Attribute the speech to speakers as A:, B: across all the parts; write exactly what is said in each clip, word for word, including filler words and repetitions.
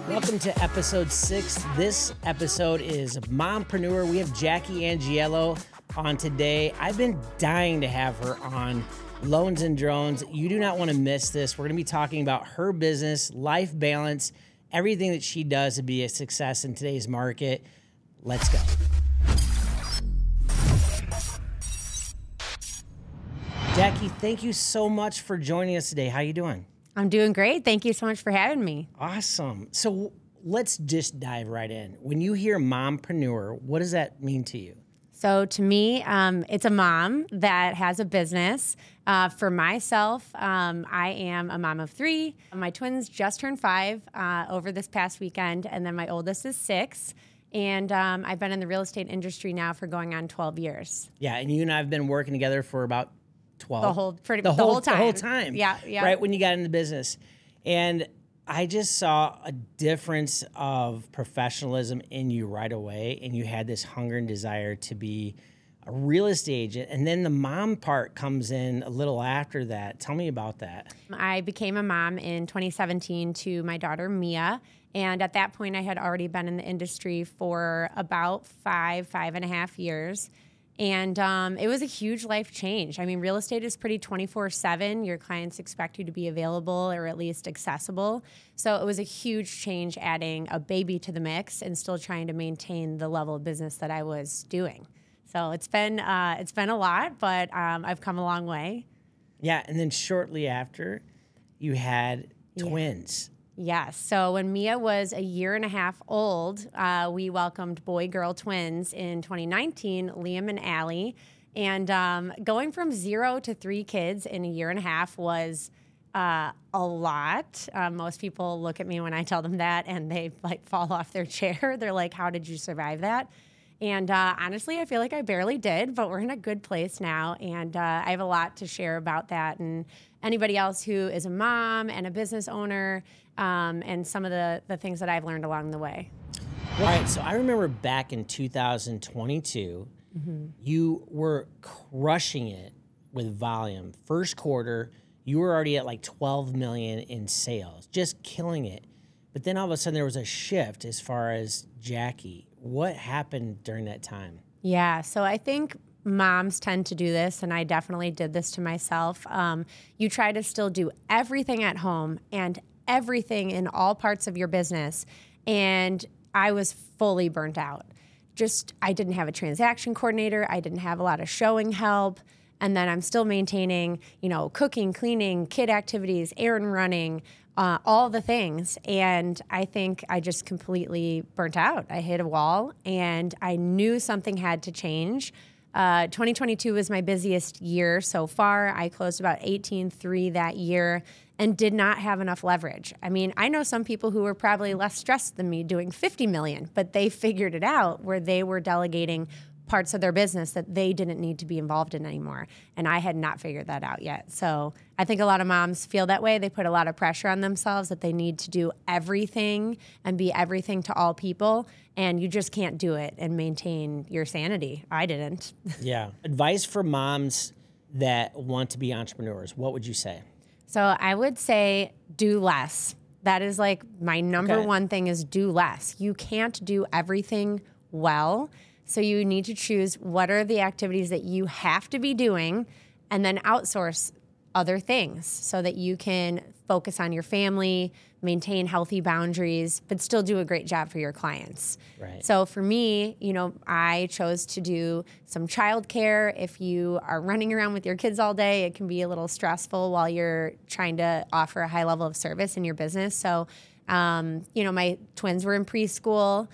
A: Welcome to episode six. This episode is Mompreneur. We have Jackie Angiello on today. I've been dying to have her on Loans and Drones. You do not want to miss this. We're going to be talking about her business, life balance, everything that she does to be a success in today's market. Let's go. Jackie, thank you so much for joining us today. How you doing?
B: I'm doing great. Thank you so much for having me.
A: Awesome. So let's just dive right in. When you hear mompreneur, what does that mean to you?
B: So to me, um, it's a mom that has a business. Uh, for myself, um, I am a mom of three. My twins just turned five uh, over this past weekend, and then my oldest is six. And um, I've been in the real estate industry now for going on twelve years.
A: Yeah, and you and I have been working together for about twelve.
B: The whole, pretty,
A: the,
B: the
A: whole,
B: whole time.
A: The whole time.
B: Yeah, yeah.
A: Right when you got in the business. And I just saw a difference of professionalism in you right away. And you had this hunger and desire to be a real estate agent. And then the mom part comes in a little after that. Tell me about that.
B: I became a mom in twenty seventeen to my daughter, Mia. And at that point, I had already been in the industry for about five, five and a half years. And um, it was a huge life change. I mean, real estate is pretty twenty-four seven. Your clients expect you to be available or at least accessible. So it was a huge change adding a baby to the mix and still trying to maintain the level of business that I was doing. So it's been uh, it's been a lot, but um, I've come a long way.
A: Yeah, and then shortly after, you had twins.
B: Yes. So when Mia was a year and a half old, uh, we welcomed boy-girl twins in twenty nineteen, Liam and Allie. And um, going from zero to three kids in a year and a half was uh, a lot. Uh, most people look at me when I tell them that, and they like fall off their chair. They're like, "How did you survive that?" And uh, honestly, I feel like I barely did, but we're in a good place now. And uh, I have a lot to share about that. And anybody else who is a mom and a business owner, um, and some of the, the things that I've learned along the way.
A: All right, so I remember back in two thousand twenty-two, mm-hmm. you were crushing it with volume. First quarter, you were already at like twelve million in sales, just killing it. But then all of a sudden there was a shift as far as Jackie. What happened during that time?
B: Yeah, so I think moms tend to do this, and I definitely did this to myself. Um, you try to still do everything at home and everything in all parts of your business, and I was fully burnt out. Just, I didn't have a transaction coordinator. I didn't have a lot of showing help. And then I'm still maintaining, you know, cooking, cleaning, kid activities, errand running, uh, all the things. And I think I just completely burnt out. I hit a wall, and I knew something had to change. Uh, twenty twenty-two was my busiest year so far. I closed about eighteen three that year and did not have enough leverage. I mean, I know some people who were probably less stressed than me doing fifty million, but they figured it out where they were delegating parts of their business that they didn't need to be involved in anymore. And I had not figured that out yet. So I think a lot of moms feel that way. They put a lot of pressure on themselves that they need to do everything and be everything to all people. And you just can't do it and maintain your sanity. I didn't.
A: Yeah. Advice for moms that want to be entrepreneurs. What would you say?
B: So I would say do less. That is like my number
A: Okay.
B: one thing is do less. You can't do everything well. So you need to choose what are the activities that you have to be doing and then outsource other things so that you can focus on your family, maintain healthy boundaries, but still do a great job for your clients.
A: Right.
B: So for me, you know, I chose to do some childcare. If you are running around with your kids all day, it can be a little stressful while you're trying to offer a high level of service in your business. So, um, you know, my twins were in preschool.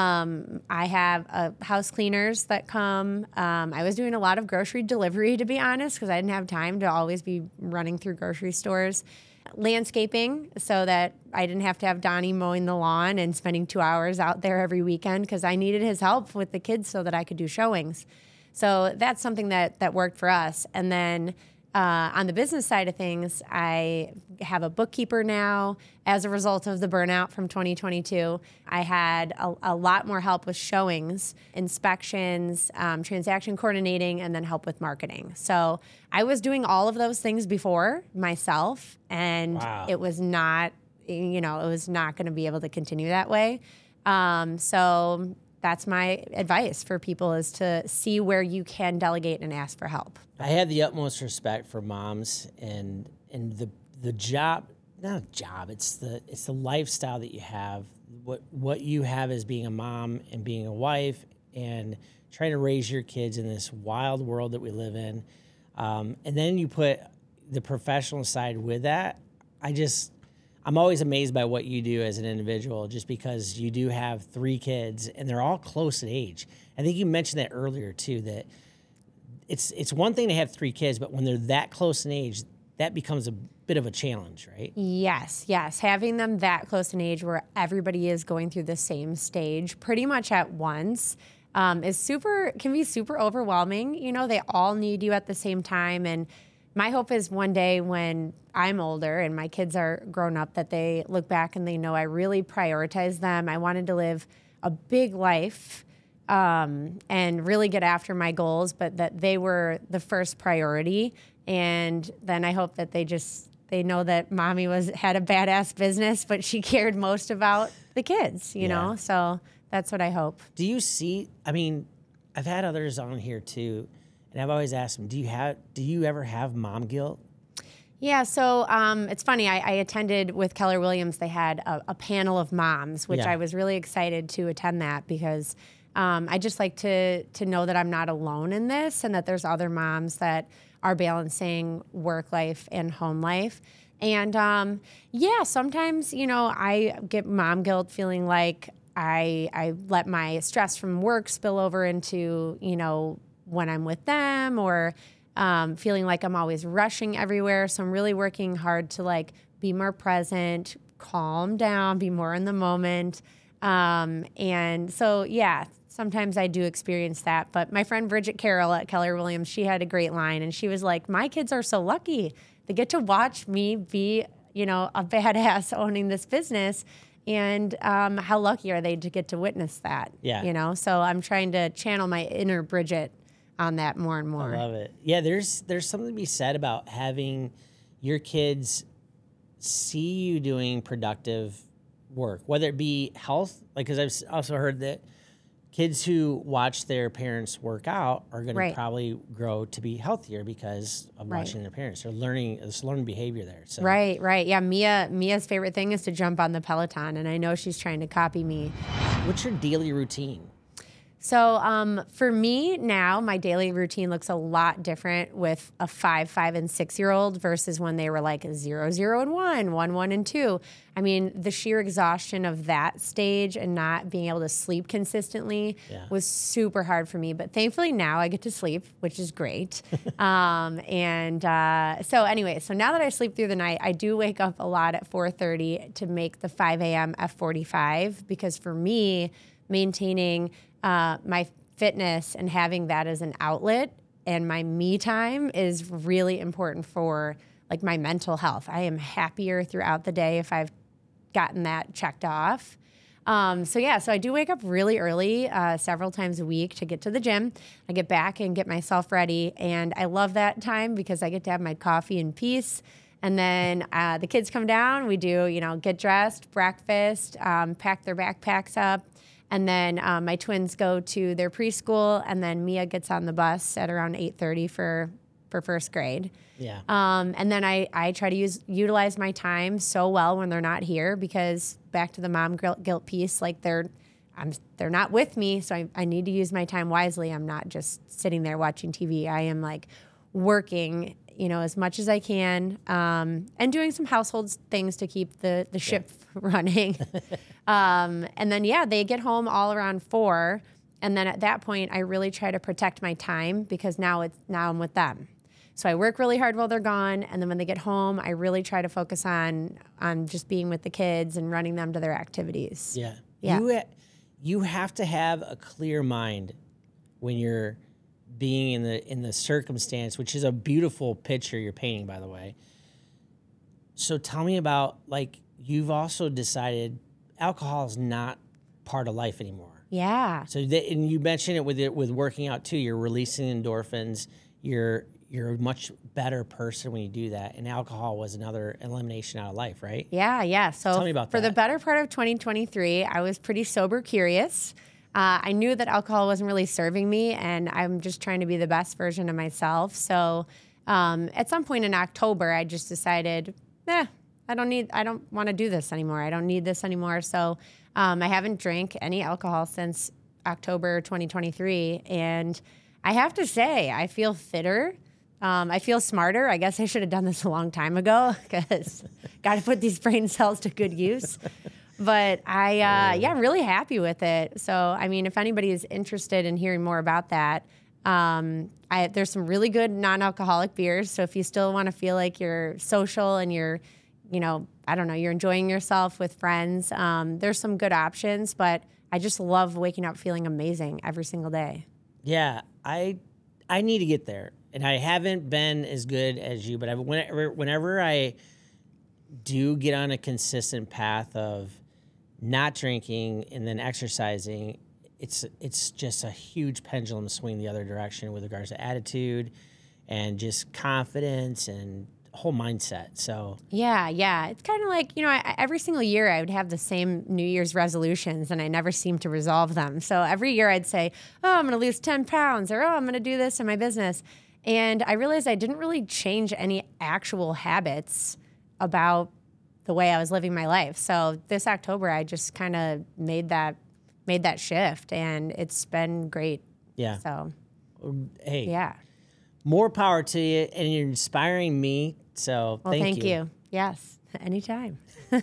B: Um, I have uh, house cleaners that come. Um, I was doing a lot of grocery delivery, to be honest, because I didn't have time to always be running through grocery stores. Landscaping, so that I didn't have to have Donnie mowing the lawn and spending two hours out there every weekend because I needed his help with the kids so that I could do showings. So that's something that that worked for us. And then Uh, on the business side of things, I have a bookkeeper now as a result of the burnout from twenty twenty-two. I had a, a lot more help with showings, inspections, um, transaction coordinating, and then help with marketing. So I was doing all of those things before myself, and
A: Wow.
B: it was not you know, it was not going to be able to continue that way. Um, so that's my advice for people, is to see where you can delegate and ask for help.
A: I have the utmost respect for moms and and the the job, not a job, it's the it's the lifestyle that you have, what what you have as being a mom and being a wife and trying to raise your kids in this wild world that we live in. Um, and then you put the professional side with that. I just, I'm always amazed by what you do as an individual, just because you do have three kids and they're all close in age. I think you mentioned that earlier too, that it's it's one thing to have three kids, but when they're that close in age, that becomes a bit of a challenge, right?
B: Yes, yes. Having them that close in age where everybody is going through the same stage pretty much at once um, is super, can be super overwhelming. You know, they all need you at the same time. And my hope is one day when I'm older and my kids are grown up, that they look back and they know I really prioritized them. I wanted to live a big life um, and really get after my goals, but that they were the first priority. And then I hope that they just, they know that mommy was had a badass business, but she cared most about the kids, you
A: Yeah.
B: know? So that's what I hope.
A: Do you see, I mean, I've had others on here too, and I've always asked them, do you have, do you ever have mom guilt?
B: Yeah, so um, it's funny. I, I attended with Keller Williams. They had a, a panel of moms, which
A: Yeah.
B: I was really excited to attend that because um, I just like to to know that I'm not alone in this, and that there's other moms that are balancing work life and home life. And um, yeah, sometimes, you know, I get mom guilt, feeling like I I let my stress from work spill over into, you know, when I'm with them, or Um, feeling like I'm always rushing everywhere. So I'm really working hard to like be more present, calm down, be more in the moment. Um, and so, yeah, sometimes I do experience that. But my friend Bridget Carroll at Keller Williams, she had a great line, and she was like, my kids are so lucky. They get to watch me be, you know, a badass owning this business. And um, how lucky are they to get to witness that?
A: Yeah.
B: You know, so I'm trying to channel my inner Bridget on that more and more.
A: I love it. Yeah, there's there's something to be said about having your kids see you doing productive work, whether it be health, like, because I've also heard that kids who watch their parents work out are going
B: Right.
A: to probably grow to be healthier because of
B: Right.
A: watching their parents. They're learning, it's learning behavior there. So
B: Right, right. Yeah, Mia Mia's favorite thing is to jump on the Peloton, and I know she's trying to copy me.
A: what's your daily routine?
B: So um, for me now, my daily routine looks a lot different with a five, five, and six-year-old versus when they were like zero, zero, and one, one, one, and two. I mean, the sheer exhaustion of that stage and not being able to sleep consistently
A: Yeah.
B: was super hard for me. But thankfully now I get to sleep, which is great. um, and uh, so anyway, so now that I sleep through the night, I do wake up a lot at four thirty to make the five a.m. F forty-five, because for me, maintaining uh, my fitness and having that as an outlet and my me time is really important for like my mental health. I am happier throughout the day if I've gotten that checked off. Um, so yeah, so I do wake up really early, uh, several times a week to get to the gym. I get back and get myself ready, and I love that time because I get to have my coffee in peace. And then uh, the kids come down. We do, you know, get dressed, breakfast, um, pack their backpacks up. And then um, my twins go to their preschool, and then Mia gets on the bus at around eight thirty for, for first grade.
A: Yeah.
B: Um, and then I, I try to use utilize my time so well when they're not here, because back to the mom guilt, guilt piece, like they're I'm they're not with me, so I, I need to use my time wisely. I'm not just sitting there watching T V. I am like working, you know, as much as I can, um, and doing some household things to keep the the ship yeah. running. um, and then yeah, they get home all around four, and then at that point, I really try to protect my time, because now it's now I'm with them. So I work really hard while they're gone, and then when they get home, I really try to focus on on just being with the kids and running them to their activities.
A: Yeah.
B: Yeah.
A: You, ha- you have to have a clear mind when you're being in the in the circumstance, which is a beautiful picture you're painting, by the way. So tell me about, like, you've also decided alcohol is not part of life anymore.
B: Yeah.
A: So that, and you mentioned it with it with working out too. You're releasing endorphins. You're you're much better person when you do that. And alcohol was another elimination out of life, right?
B: Yeah, yeah. So
A: Tell me about
B: for
A: that.
B: the better part of twenty twenty-three, I was pretty sober curious. Uh, I knew that alcohol wasn't really serving me, and I'm just trying to be the best version of myself. So um, at some point in October, I just decided, eh, I don't need, I don't want to do this anymore. I don't need this anymore. So um, I haven't drank any alcohol since October twenty twenty-three, and I have to say, I feel fitter. Um, I feel smarter. I guess I should have done this a long time ago because got to put these brain cells to good use. But I, uh, yeah, I'm really happy with it. So, I mean, if anybody is interested in hearing more about that, um, I, there's some really good non-alcoholic beers. So if you still want to feel like you're social and you're, you know, I don't know, you're enjoying yourself with friends, um, there's some good options. But I just love waking up feeling amazing every single day.
A: Yeah, I I need to get there. And I haven't been as good as you, but I, whenever, whenever I do get on a consistent path of not drinking and then exercising, it's it's just a huge pendulum swing the other direction with regards to attitude and just confidence and whole mindset. So
B: yeah, yeah, it's kind of like, you know, I, every single year I would have the same New Year's resolutions, and I never seem to resolve them. So every year I'd say, oh, I'm going to lose ten pounds, or oh, I'm going to do this in my business. And I realized I didn't really change any actual habits about the way I was living my life. So this October, I just kind of made that made that shift, and it's been great.
A: Yeah.
B: So,
A: hey,
B: yeah.
A: More power to you, and you're inspiring me. So
B: well,
A: thank,
B: thank
A: you.
B: you. Yes, anytime.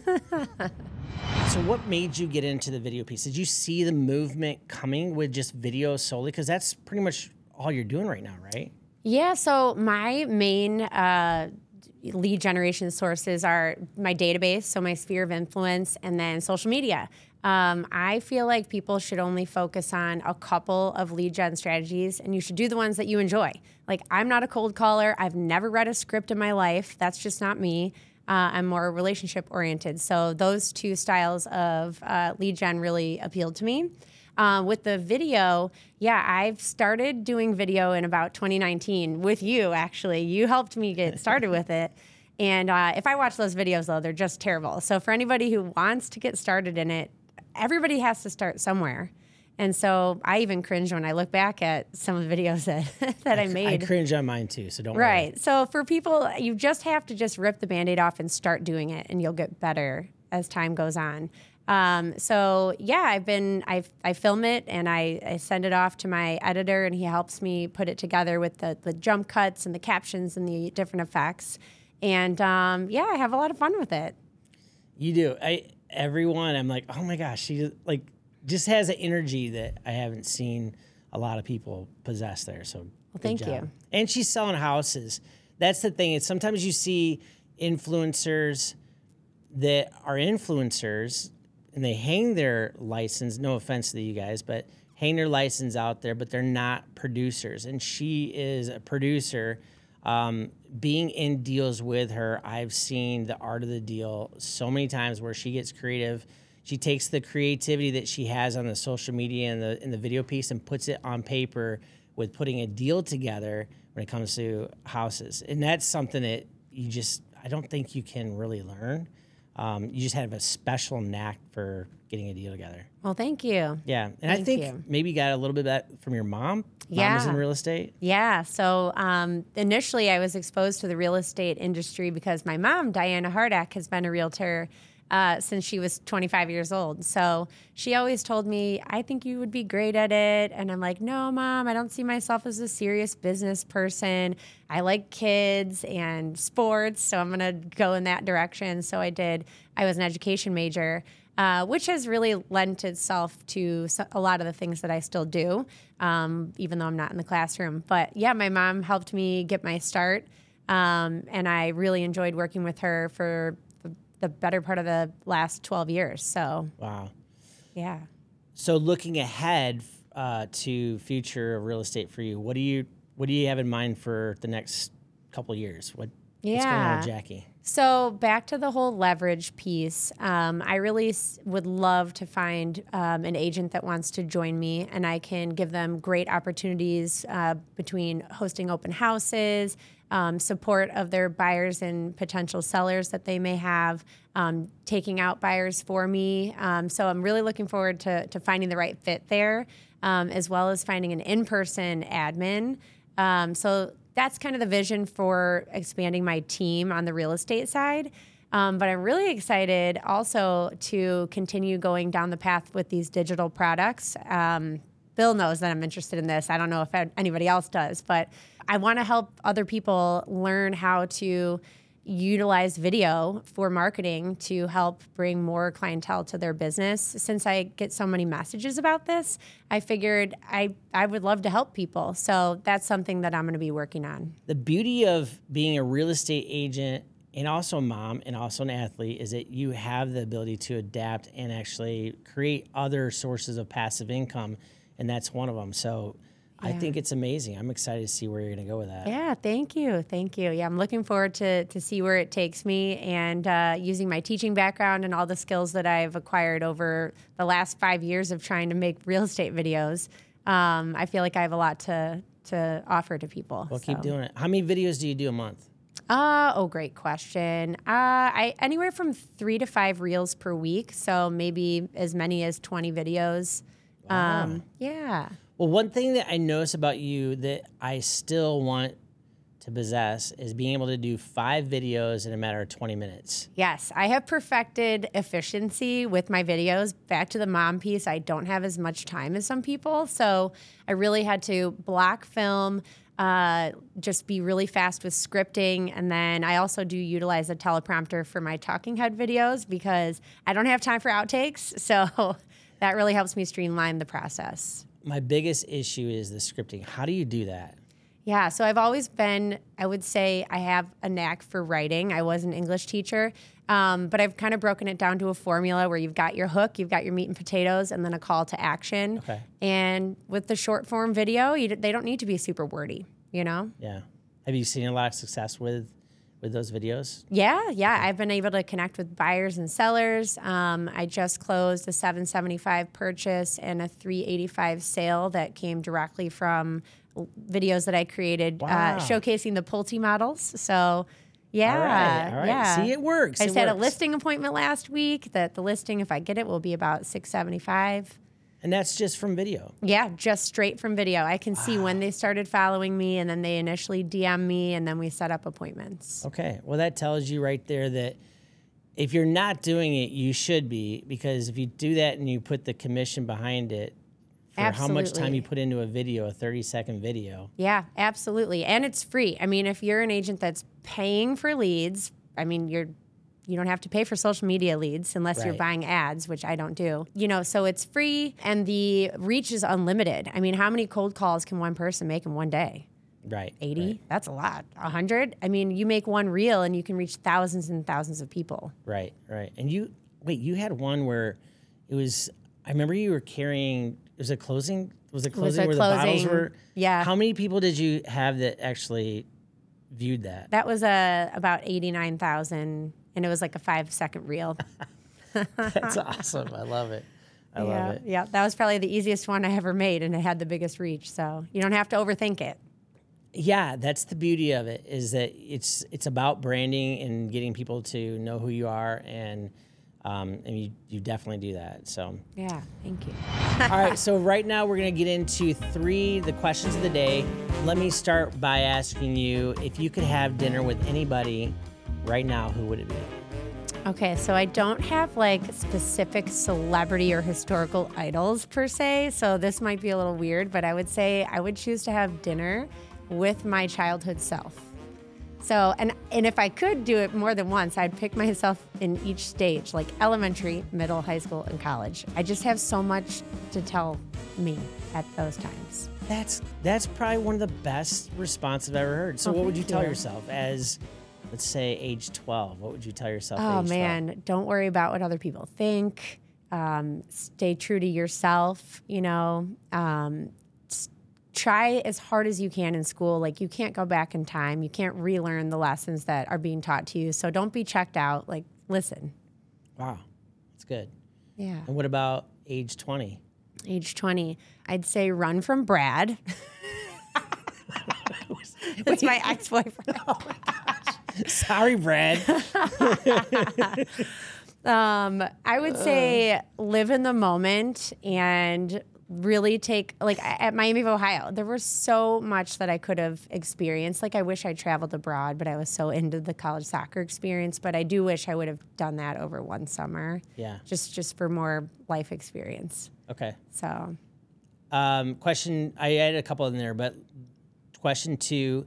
A: So what made you get into the video piece? Did you see the movement coming with just video solely? Because that's pretty much all you're doing right now, right?
B: Yeah, so my main uh, lead generation sources are my database, so my sphere of influence, and then social media. Um, I feel like people should only focus on a couple of lead gen strategies, and you should do the ones that you enjoy. Like, I'm not a cold caller. I've never read a script in my life. That's just not me. Uh, I'm more relationship oriented. So those two styles of uh, lead gen really appealed to me. Uh, with the video, yeah, I've started doing video in about twenty nineteen with you, actually. You helped me get started with it. And uh, if I watch those videos, though, they're just terrible. So for anybody who wants to get started in it, everybody has to start somewhere. And so I even cringe when I look back at some of the videos that, that I, I made.
A: I cringe on mine, too, so don't
B: right.
A: worry.
B: So for people, you just have to just rip the Band-Aid off and start doing it, and you'll get better as time goes on. Um, so yeah, I've been, I I film it and I, I send it off to my editor, and he helps me put it together with the, the jump cuts and the captions and the different effects. And um, yeah, I have a lot of fun with it.
A: You do. I everyone, I'm like, oh my gosh, she like just has an energy that I haven't seen a lot of people possess there. So
B: well, thank job. you.
A: And she's selling houses. That's the thing. Is sometimes you see influencers that are influencers, and they hang their license, no offense to you guys, but hang their license out there, but they're not producers. And she is a producer. Um, being in deals with her, I've seen the art of the deal so many times where she gets creative. She takes the creativity that she has on the social media and the in the video piece and puts it on paper with putting a deal together when it comes to houses. And that's something that you just, I don't think you can really learn. Um, you just have a special knack for getting a deal together.
B: Well, thank you.
A: Yeah. And
B: thank
A: I think
B: you.
A: maybe you got a little bit of that from your mom. Mom
B: yeah.
A: was in real estate.
B: Yeah. So um, initially I was exposed to the real estate industry because my mom, Diana Hardak, has been a realtor uh, since she was twenty-five years old. So she always told me, I think you would be great at it. And I'm like, no, Mom, I don't see myself as a serious business person. I like kids and sports, so I'm going to go in that direction. So I did. I was an education major, uh, which has really lent itself to a lot of the things that I still do, um, even though I'm not in the classroom. But yeah, my mom helped me get my start, um, and I really enjoyed working with her for the better part of the last twelve years. So,
A: wow.
B: Yeah.
A: So looking ahead uh, to future of real estate for you, what do you what do you have in mind for the next couple of years? What
B: yeah.
A: What's going on with Jackie?
B: So back to the whole leverage piece, um, I really s- would love to find um, an agent that wants to join me, and I can give them great opportunities uh, between hosting open houses, um, support of their buyers and potential sellers that they may have, um, taking out buyers for me. Um, so I'm really looking forward to, to finding the right fit there, um, as well as finding an in-person admin. Um, so that's kind of the vision for expanding my team on the real estate side. Um, but I'm really excited also to continue going down the path with these digital products. Um, Bill knows that I'm interested in this. I don't know if anybody else does, but I want to help other people learn how to utilize video for marketing to help bring more clientele to their business. Since I get so many messages about this, I figured I, I would love to help people. So that's something that I'm going to be working on.
A: The beauty of being a real estate agent and also a mom and also an athlete is that you have the ability to adapt and actually create other sources of passive income, and that's one of them. So yeah. I think it's amazing. I'm excited to see where you're going to go with that.
B: Yeah, thank you. Thank you. Yeah, I'm looking forward to to see where it takes me, and uh, using my teaching background and all the skills that I've acquired over the last five years of trying to make real estate videos. Um, I feel like I have a lot to, to offer to people.
A: Well,
B: so.
A: keep doing it. How many videos do you do a month?
B: Uh, oh, great question. Uh, I anywhere from three to five reels per week, so maybe as many as twenty videos.
A: Wow.
B: Um, yeah.
A: Well, one thing that I notice about you that I still want to possess is being able to do five videos in a matter of twenty minutes.
B: Yes, I have perfected efficiency with my videos. Back to the mom piece, I don't have as much time as some people, so I really had to block film, uh, just be really fast with scripting. And then I also do utilize a teleprompter for my talking head videos because I don't have time for outtakes. So that really helps me streamline the process.
A: My biggest issue is the scripting. How do you do that?
B: Yeah, so I've always been, I would say I have a knack for writing. I was an English teacher, um, but I've kind of broken it down to a formula where you've got your hook, you've got your meat and potatoes, and then a call to action.
A: Okay.
B: And with the short form video, you, they don't need to be super wordy, you know?
A: Yeah. Have you seen a lot of success with with those videos?
B: Yeah, yeah. I've been able to connect with buyers and sellers. Um, I just closed a seven seventy-five purchase and a three eighty-five sale that came directly from videos that I created,
A: Wow.
B: uh, showcasing the Pulte models. So, yeah,
A: All right, all right.
B: yeah.
A: See, it works.
B: I
A: it
B: just had a
A: works.
B: listing appointment last week. That the listing, if I get it, will be about six seventy-five.
A: And that's just from video.
B: Yeah, just straight from video. I can wow. see when they started following me, and then they initially D M me, and then we set up appointments.
A: Okay. Well, that tells you right there that if you're not doing it, you should be, because if you do that and you put the commission behind it for
B: absolutely.
A: how much time you put into a video, a thirty second video.
B: Yeah, absolutely. And it's free. I mean, if you're an agent that's paying for leads, I mean, you're You don't have to pay for social media leads unless
A: right.
B: you're buying ads, which I don't do. You know, so it's free and the reach is unlimited. I mean, how many cold calls can one person make in one day?
A: Right.
B: eighty?
A: Right.
B: That's a lot. one hundred? I mean, you make one reel and you can reach thousands and thousands of people.
A: Right, right. And you, wait, you had one where it was, I remember you were carrying, it was a closing? Was it closing
B: it was a
A: where
B: closing,
A: the bottles were?
B: Yeah.
A: How many people did you have that actually viewed that?
B: That was uh, about eighty-nine thousand. And it was like a five second reel.
A: That's awesome. I love it. I
B: yeah,
A: love it.
B: Yeah, that was probably the easiest one I ever made, and it had the biggest reach. So you don't have to overthink it.
A: Yeah, that's the beauty of it, is that it's it's about branding and getting people to know who you are, and um, and you, you definitely do that. So
B: yeah, thank you.
A: All right, so right now we're gonna get into three the questions of the day. Let me start by asking you, if you could have dinner with anybody right now, who would it be?
B: Okay, so I don't have like specific celebrity or historical idols per se, so this might be a little weird, but I would say I would choose to have dinner with my childhood self. So, and and if I could do it more than once, I'd pick myself in each stage, like elementary, middle, high school, and college. I just have so much to tell me at those times.
A: That's that's probably one of the best responses I've ever heard. So
B: Oh,
A: what would you
B: thank
A: tell
B: you.
A: yourself as, let's say, age twelve? What would you tell yourself at
B: Oh
A: age
B: man,
A: twelve?
B: don't worry about what other people think. Um, stay true to yourself. You know, um, s- try as hard as you can in school. Like you can't go back in time. You can't relearn the lessons that are being taught to you. So don't be checked out. Like listen.
A: Wow, that's good.
B: Yeah.
A: And what about age twenty?
B: Age twenty, I'd say run from Brad. It's my ex-boyfriend.
A: Oh my gosh. Sorry, Brad.
B: um, I would say live in the moment and really take, like at Miami of Ohio, there was so much that I could have experienced. Like I wish I traveled abroad, but I was so into the college soccer experience. But I do wish I would have done that over one summer.
A: Yeah.
B: Just just for more life experience.
A: Okay.
B: So.
A: Um, question, I had a couple in there, but question two,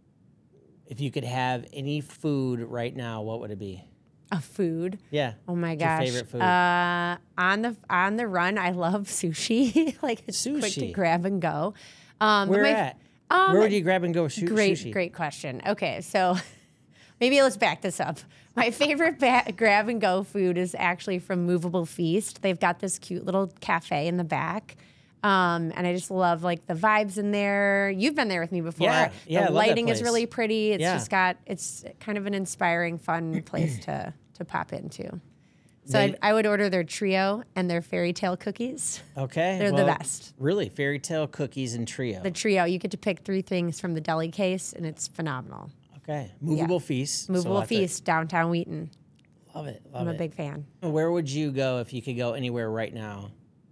A: if you could have any food right now, what would it be?
B: A food.
A: Yeah.
B: Oh my
A: What's your
B: gosh.
A: favorite food?
B: Uh, on the on the run, I love sushi. Like it's quick to
A: Sushi?
B: grab and go. Um, but
A: Where
B: my-
A: at?
B: um,
A: Where would you grab and go shu-
B: Great,
A: sushi?
B: great question. Okay, so maybe let's back this up. My favorite ba- grab and go food is actually from Movable Feast. They've got this cute little cafe in the back. Um, and I just love like the vibes in there. You've been there with me before.
A: Yeah, yeah, I
B: The
A: love that
B: lighting is
A: place.
B: really pretty. It's
A: Yeah.
B: just got, it's kind of an inspiring, fun place to to pop into. So
A: They-
B: I, I would order their trio and their fairy tale cookies.
A: Okay.
B: They're the
A: well,
B: best.
A: Really, fairy tale cookies and trio.
B: The trio, you get to pick three things from the deli case, and it's phenomenal.
A: Okay. Movable feast. so
B: Movable
A: we'll have to-
B: Feast, downtown Wheaton.
A: Love it. Love
B: I'm a
A: it.
B: big fan.
A: Where would you go if you could go anywhere right now?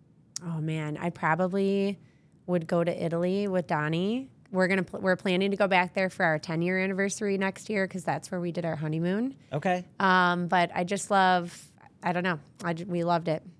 B: Oh man, I probably would go to Italy with Donnie. We're gonna pl- we're planning to go back there for our ten year anniversary next year because that's where we did our honeymoon.
A: Okay.
B: Um, but I just love. I don't know. I ju- we loved it.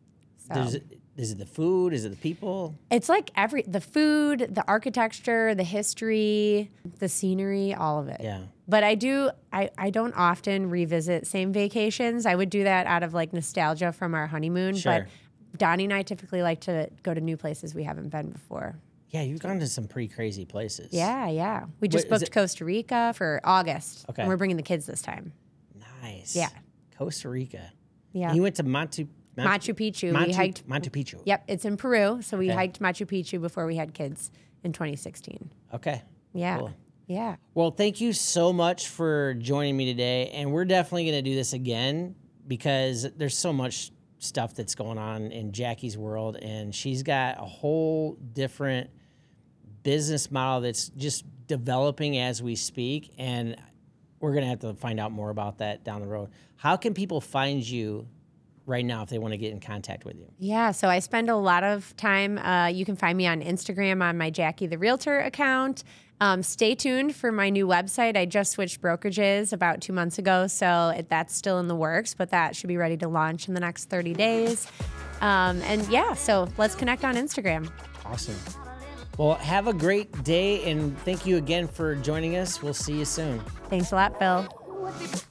B: So
A: Does it, is it the food? Is it the people?
B: it's like every the food, the architecture, the history, the scenery, all of it.
A: Yeah.
B: But I do. I, I don't often revisit same vacations. I would do that out of like nostalgia from our honeymoon.
A: Sure.
B: But Donnie and I typically like to go to new places we haven't been before.
A: Yeah, you've gone to some pretty crazy places.
B: Yeah, yeah. We just
A: Wait, is
B: booked
A: it-
B: Costa Rica for August.
A: Okay.
B: And we're bringing the kids this time.
A: Nice.
B: Yeah.
A: Costa Rica.
B: Yeah.
A: And you went to Machu
B: Machu Picchu.
A: Machu,
B: We hiked.
A: Machu Picchu.
B: Yep, it's in Peru. So we
A: Okay.
B: hiked Machu Picchu before we had kids in twenty sixteen.
A: Okay.
B: Yeah.
A: Cool.
B: Yeah.
A: Well, thank you so much for joining me today. And we're definitely going to do this again because there's so much stuff that's going on in Jackie's world. And she's got a whole different business model that's just developing as we speak. And we're going to have to find out more about that down the road. How can people find you right now if they want to get in contact with you?
B: Yeah, so I spend a lot of time. Uh, you can find me on Instagram on my Jackie the Realtor account. Um, stay tuned for my new website. I just switched brokerages about two months ago, so it, that's still in the works, but that should be ready to launch in the next thirty days. Um, and yeah, so let's connect on Instagram.
A: Awesome. Well, have a great day, and thank you again for joining us. We'll see you soon.
B: Thanks a lot, Phil.